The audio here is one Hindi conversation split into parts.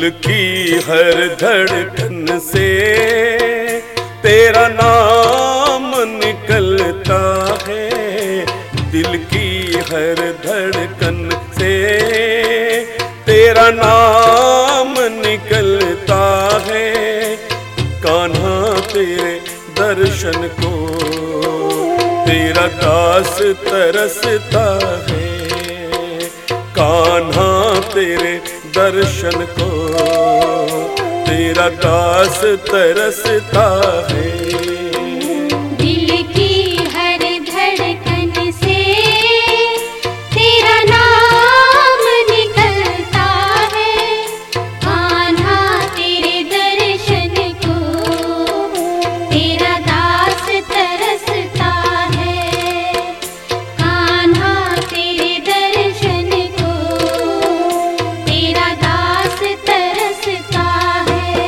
दिल की हर धड़कन से तेरा नाम निकलता है, दिल की हर धड़कन से तेरा नाम निकलता है। कान्हा तेरे दर्शन को तेरा दास तरसता है, कान्हा तेरे दर्शन को तेरा दास तरसता है। दिल की हर धड़कन से तेरा नाम निकलता है, कान्हा तेरे दर्शन को तेरा दास तरसता है, कान्हा तेरे दर्शन को तेरा दास तरसता है।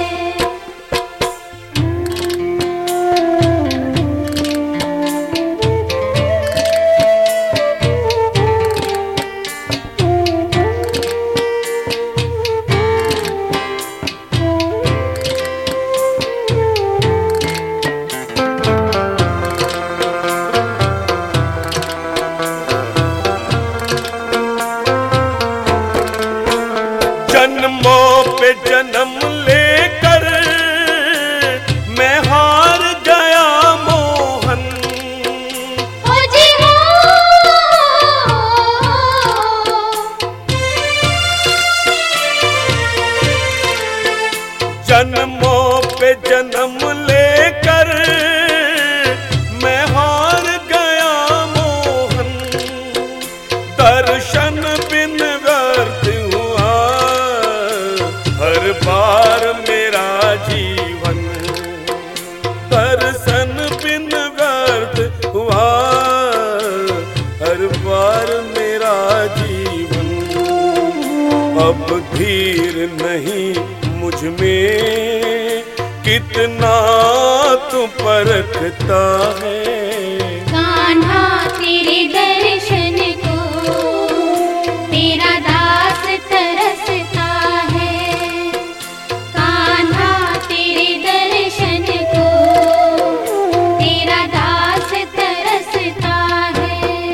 जन्मों पे जन्म लेकर मैं हार गया मोहन, ओ जी हो। जन्मों पे जन्म लेकर मैं हार गया मोहन, दर्शन बिन व्यर्थ हुआ हर बार मेरा जीवन, दर्शन बिन व्यर्थ हुआ हर बार मेरा जीवन। अब धीर नहीं मुझ में कितना तू परखता है, कान्हा तेरे दर्शन को तेरा दास तरसता है, कान्हा तेरे दर्शन को तेरा दास तरसता है।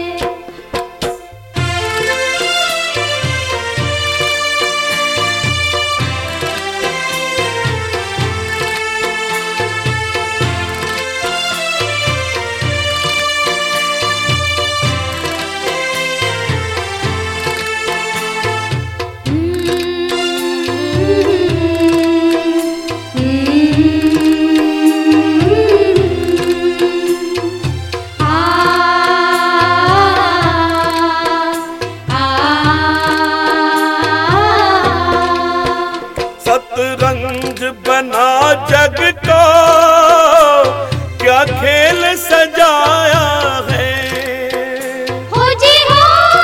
सतरंज बना जग को क्या खेल सजाया है, हो जी हो।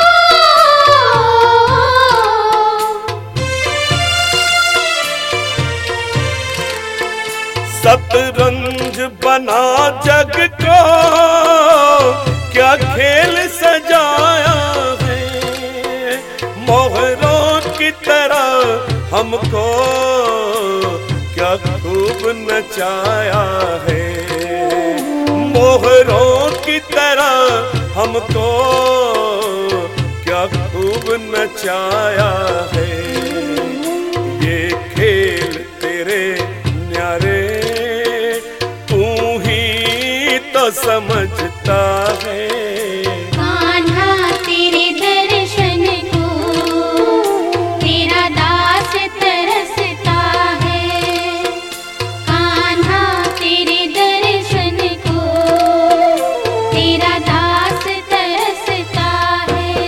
सतरंज बना जग को क्या खेल सजाया है, मोहरों की तरह हमको क्या खूब नचाया है, मोहरों की तरह हमको क्या खूब नचाया है। ये खेल तेरे न्यारे तू ही तो समझता है, कान्हा तेरे दर्शन को तेरा दास तरसता है, कान्हा तेरे दर्शन को तेरा दास तरसता है।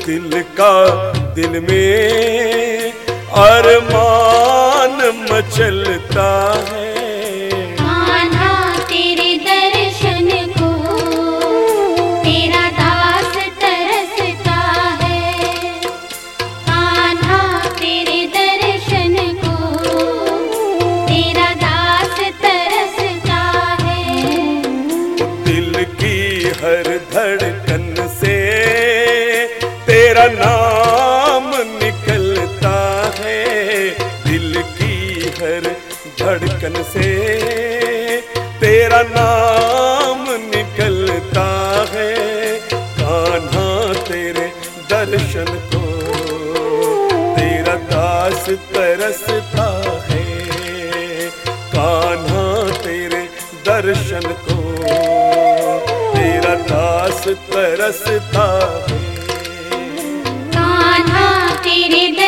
दिल का दिल में अरमान मचलता है। कान्हा तेरे दर्शन को तेरा दास तरसता है। कान्हा तेरे दर्शन को तेरा दास तरसता है। दिल की हर धड़कन से तेरा नाम निकलता है। दिल की हर धड़कन से तेरा नाम निकलता है। कान्हा तेरे दर्शन को तेरा दास तरसता है। कान्हा तेरे दर्शन को तेरा दास तरसता है। कान्हा तेरे